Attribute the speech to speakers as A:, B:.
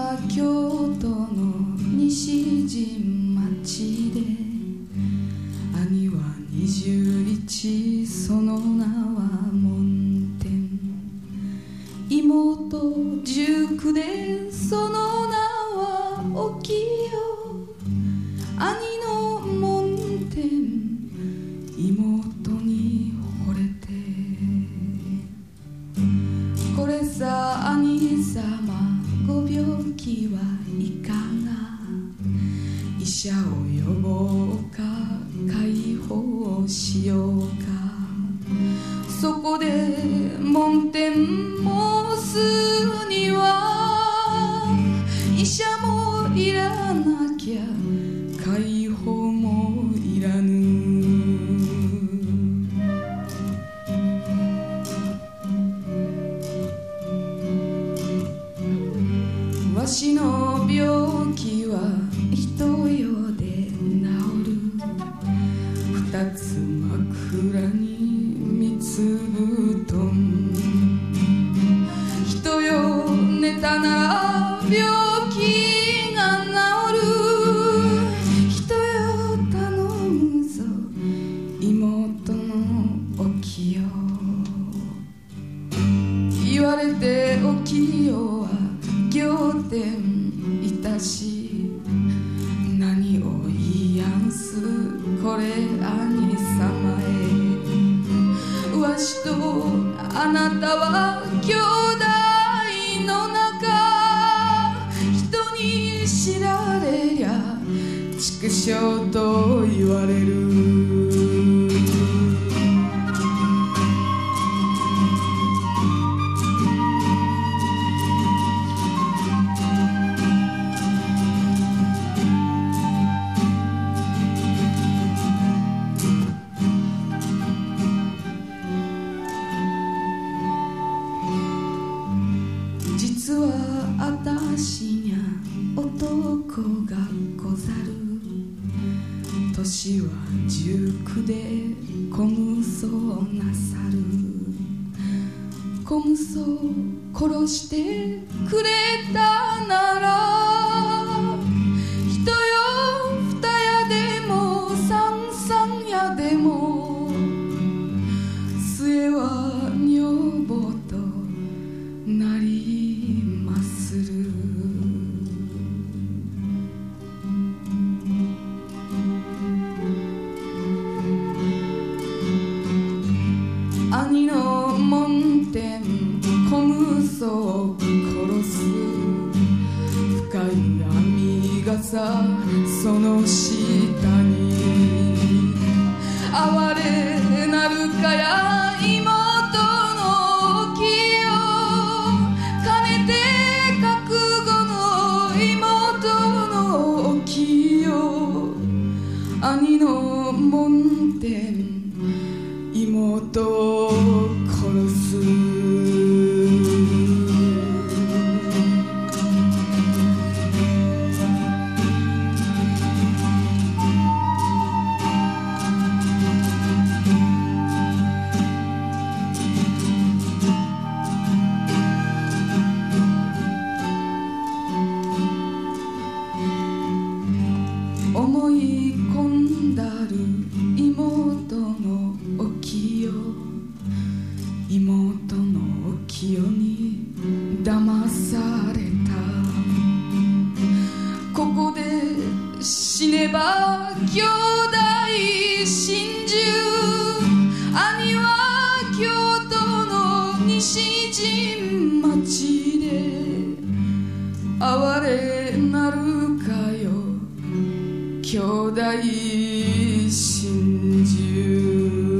A: は京都の西陣町で、兄は21、その名は門天。妹19で、その名はおきよ。兄の門天、妹に惚れて。これさ兄様、ご病気はいかが。医者を呼ぼうか、解放しようか。そこで門天申すには、医者もいらなきゃ解放もいらぬ。わしの病気は一夜で治る。二つ枕に三つ布団。一夜寝たなら病気が治る。一夜頼むぞ妹のおきよ。言われておきよは仰天いたし、何を言いやんすこれ兄様へ。わしとあなたは兄弟の仲。人に知られりゃ畜生と言われる。実はあたしにゃ男がござる。年は19で小無双なさる。小無双殺してくれたなら、一夜二夜でも三三夜でも、末は女房となりまする。兄の門天小無双を殺す。深い網笠その下に。哀れなるかや妹のおきよ。かねて覚悟の妹のおきよ。兄の門天妹を殺す。思い込んだる妹のおきよ。妹のおきよに騙された。ここで死ねば兄弟心中。兄は京都の西陣町で。哀れなるかよ兄弟心中。